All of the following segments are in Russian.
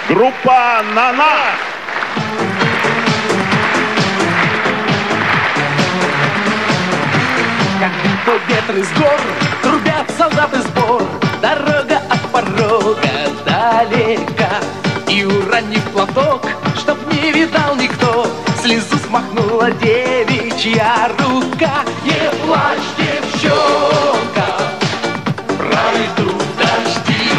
Группа «На-на». Как будто ветер из гор, трубят солдаты сбор. Дорога от порога далека. И уронив платок, чтоб не видал никто, слезу смахнула девичья рука. Не плачь, девчонка, пройдут дожди,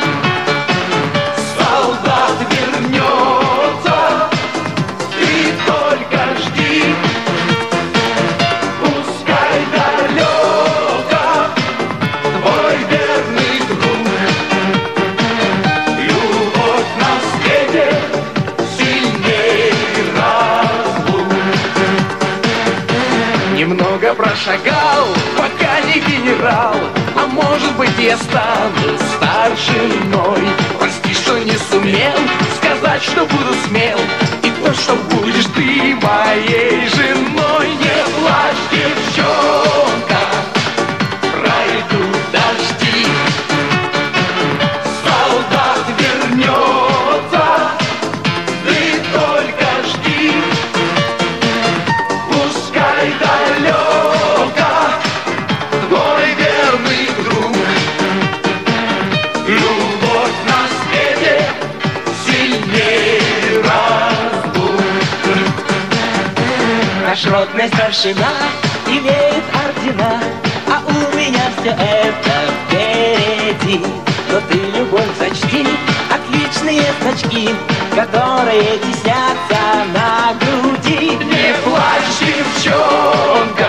солдат вернется, ты только жди. Пускай далеко твой верный друг, любовь на свете сильней разлук. Немного прошагал, пока не генерал, а может быть я стану старшиной. Прости, что не сумел сказать, что буду смел, и то, что будешь ты моей женой. Не плачь, девчонка, пройдут дожди, солдат вернется, ты только жди. Пускай далеко твой верный друг, любовь на свете сильней разлук. Наш родный старшина имеет ордена, а у меня все это впереди. Но ты любовь зачти, отличные значки, которые теснятся на груди. Не плачь, девчонка,